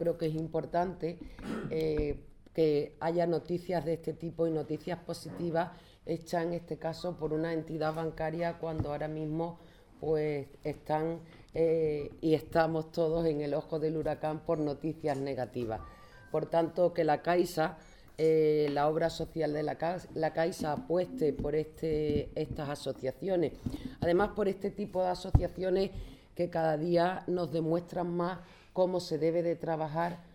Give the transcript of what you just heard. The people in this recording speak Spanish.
creo que es importante que haya noticias de este tipo y noticias positivas hechas en este caso por una entidad bancaria cuando ahora mismo pues están y estamos todos en el ojo del huracán por noticias negativas. Por tanto, que la Caixa, la obra social de la Caixa apueste por estas asociaciones. Además, por este tipo de asociaciones que cada día nos demuestran más cómo se debe de trabajar